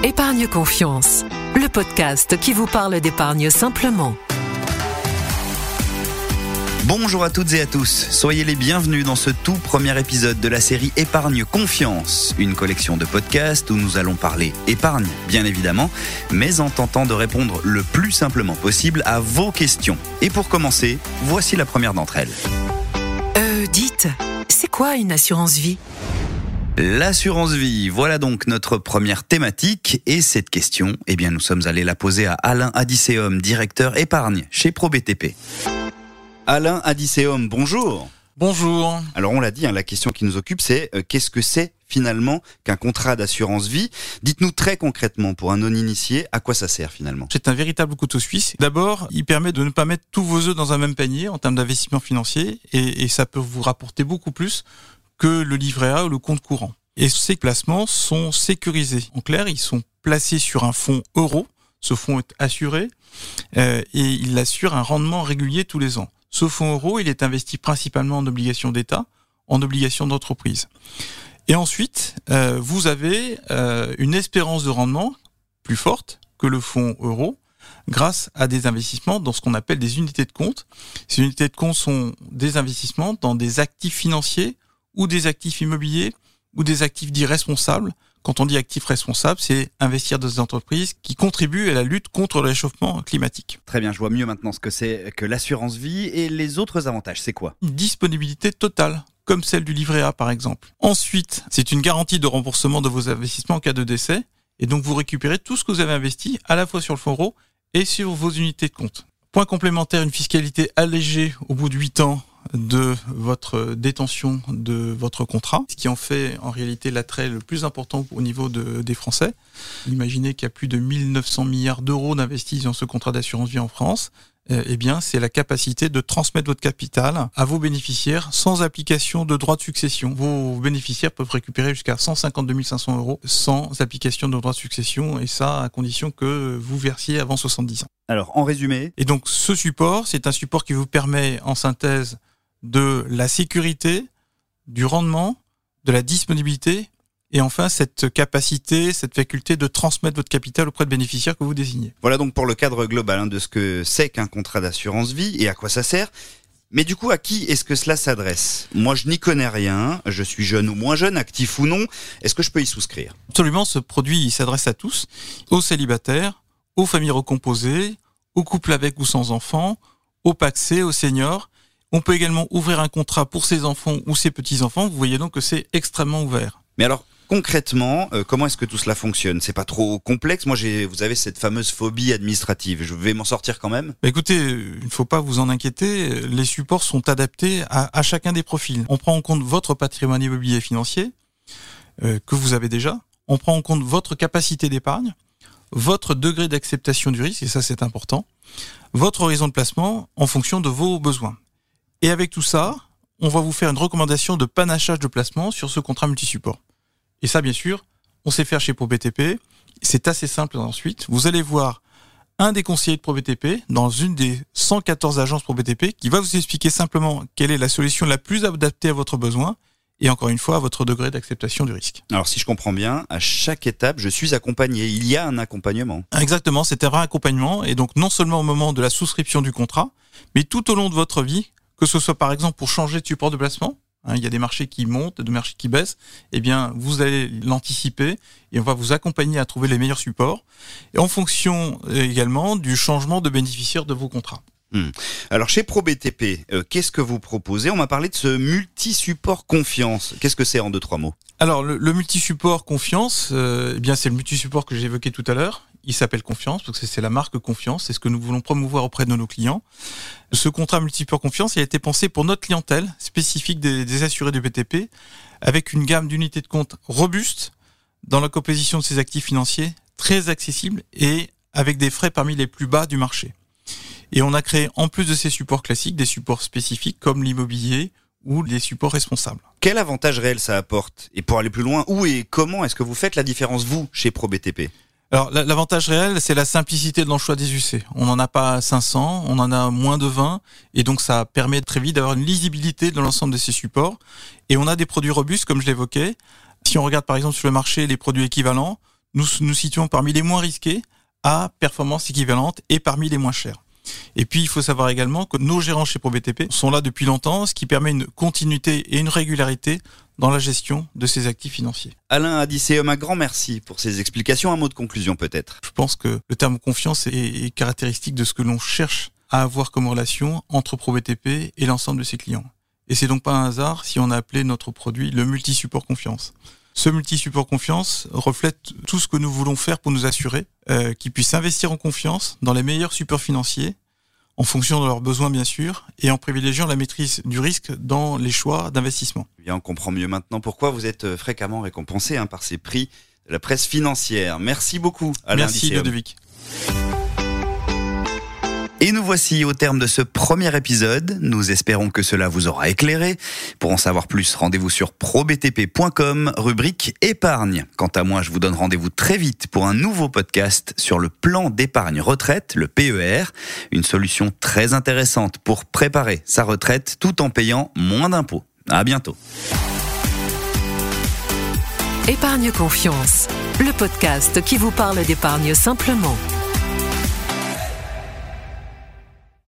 Épargne Confiance, le podcast qui vous parle d'épargne simplement. Bonjour à toutes et à tous, soyez les bienvenus dans ce tout premier épisode de la série Épargne Confiance, une collection de podcasts où nous allons parler épargne, bien évidemment, mais en tentant de répondre le plus simplement possible à vos questions. Et pour commencer, voici la première d'entre elles. Dites, c'est quoi une assurance vie ? L'assurance vie, voilà donc notre première thématique. Et cette question, nous sommes allés la poser à Alain Adicéum, directeur épargne chez ProBTP. Alain Adicéum, bonjour. Bonjour. Alors on l'a dit, la question qui nous occupe, c'est qu'est-ce que c'est finalement qu'un contrat d'assurance vie ? Dites-nous très concrètement, pour un non-initié, à quoi ça sert finalement ? C'est un véritable couteau suisse. D'abord, il permet de ne pas mettre tous vos œufs dans un même panier en termes d'investissement financier et ça peut vous rapporter beaucoup plus que le livret A ou le compte courant. Et ces placements sont sécurisés. En clair, ils sont placés sur un fonds euro. Ce fonds est assuré et il assure un rendement régulier tous les ans. Ce fonds euro, il est investi principalement en obligations d'État, en obligations d'entreprise. Et ensuite, vous avez une espérance de rendement plus forte que le fonds euro grâce à des investissements dans ce qu'on appelle des unités de compte. Ces unités de compte sont des investissements dans des actifs financiers ou des actifs immobiliers ou des actifs dits responsables. Quand on dit actifs responsables, c'est investir dans des entreprises qui contribuent à la lutte contre le réchauffement climatique. Très bien, je vois mieux maintenant ce que c'est que l'assurance vie et les autres avantages, c'est quoi ? Une disponibilité totale, comme celle du livret A par exemple. Ensuite, c'est une garantie de remboursement de vos investissements en cas de décès. Et donc vous récupérez tout ce que vous avez investi à la fois sur le fonds euro et sur vos unités de compte. Point complémentaire, une fiscalité allégée au bout de 8 ans de votre détention de votre contrat, ce qui en fait en réalité l'attrait le plus important au niveau des Français. Imaginez qu'il y a plus de 1900 milliards d'euros d'investis dans ce contrat d'assurance vie en France. C'est la capacité de transmettre votre capital à vos bénéficiaires sans application de droit de succession. Vos bénéficiaires peuvent récupérer jusqu'à 152 500 euros sans application de droit de succession, et ça à condition que vous versiez avant 70 ans. Alors, en résumé ? Et donc, ce support, c'est un support qui vous permet, en synthèse, de la sécurité, du rendement, de la disponibilité, et enfin cette capacité, cette faculté de transmettre votre capital auprès de bénéficiaires que vous désignez. Voilà donc pour le cadre global de ce que c'est qu'un contrat d'assurance vie et à quoi ça sert. Mais du coup, à qui est-ce que cela s'adresse ? Moi, je n'y connais rien, je suis jeune ou moins jeune, actif ou non. Est-ce que je peux y souscrire ? Absolument, ce produit il s'adresse à tous, aux célibataires, aux familles recomposées, aux couples avec ou sans enfants, aux pacsés, aux seniors. On peut également ouvrir un contrat pour ses enfants ou ses petits-enfants. Vous voyez donc que c'est extrêmement ouvert. Mais alors, concrètement, comment est-ce que tout cela fonctionne ? C'est pas trop complexe ? Moi, vous avez cette fameuse phobie administrative. Je vais m'en sortir quand même ? Écoutez, il ne faut pas vous en inquiéter. Les supports sont adaptés à chacun des profils. On prend en compte votre patrimoine immobilier et financier que vous avez déjà. On prend en compte votre capacité d'épargne, votre degré d'acceptation du risque, et ça c'est important, votre horizon de placement en fonction de vos besoins. Et avec tout ça, on va vous faire une recommandation de panachage de placement sur ce contrat multisupport. Et ça, bien sûr, on sait faire chez ProBTP. C'est assez simple ensuite. Vous allez voir un des conseillers de ProBTP dans une des 114 agences ProBTP qui va vous expliquer simplement quelle est la solution la plus adaptée à votre besoin et encore une fois à votre degré d'acceptation du risque. Alors si je comprends bien, à chaque étape, je suis accompagné. Il y a un accompagnement. Exactement, c'est un vrai accompagnement et donc non seulement au moment de la souscription du contrat, mais tout au long de votre vie, que ce soit par exemple pour changer de support de placement, il y a des marchés qui montent, des marchés qui baissent, vous allez l'anticiper et on va vous accompagner à trouver les meilleurs supports et en fonction également du changement de bénéficiaire de vos contrats. Alors chez ProBTP, qu'est-ce que vous proposez ? On m'a parlé de ce multi-support confiance. Qu'est-ce que c'est en 2-3 mots ? Alors le multi-support confiance, c'est le multi-support que j'ai évoqué tout à l'heure. Il s'appelle Confiance parce que c'est la marque Confiance, c'est ce que nous voulons promouvoir auprès de nos clients. Ce contrat multi-support Confiance, il a été pensé pour notre clientèle spécifique des assurés du BTP, avec une gamme d'unités de compte robuste dans la composition de ses actifs financiers, très accessible et avec des frais parmi les plus bas du marché. Et on a créé, en plus de ces supports classiques, des supports spécifiques comme l'immobilier ou les supports responsables. Quel avantage réel ça apporte ? Et pour aller plus loin, où et comment est-ce que vous faites la différence, vous, chez ProBTP ? Alors, l'avantage réel, c'est la simplicité dans le choix des UC. On n'en a pas 500, on en a moins de 20, et donc ça permet très vite d'avoir une lisibilité dans l'ensemble de ces supports. Et on a des produits robustes, comme je l'évoquais. Si on regarde par exemple sur le marché les produits équivalents, nous nous situons parmi les moins risqués à performance équivalente et parmi les moins chers. Et puis, il faut savoir également que nos gérants chez ProBTP sont là depuis longtemps, ce qui permet une continuité et une régularité dans la gestion de ces actifs financiers. Alain Adicéum, un grand merci pour ces explications. Un mot de conclusion peut-être. Je pense que le terme confiance est caractéristique de ce que l'on cherche à avoir comme relation entre ProBTP et l'ensemble de ses clients. Et c'est donc pas un hasard si on a appelé notre produit le multi-support confiance. Ce multi-support confiance reflète tout ce que nous voulons faire pour nous assurer qu'ils puissent investir en confiance dans les meilleurs supports financiers, en fonction de leurs besoins bien sûr, et en privilégiant la maîtrise du risque dans les choix d'investissement. Bien, on comprend mieux maintenant pourquoi vous êtes fréquemment récompensé par ces prix de la presse financière. Merci beaucoup, Alain Merci Ludovic. Et nous voici au terme de ce premier épisode. Nous espérons que cela vous aura éclairé. Pour en savoir plus, rendez-vous sur probtp.com, rubrique épargne. Quant à moi, je vous donne rendez-vous très vite pour un nouveau podcast sur le plan d'épargne retraite, le PER, une solution très intéressante pour préparer sa retraite tout en payant moins d'impôts. À bientôt. Épargne Confiance, le podcast qui vous parle d'épargne simplement.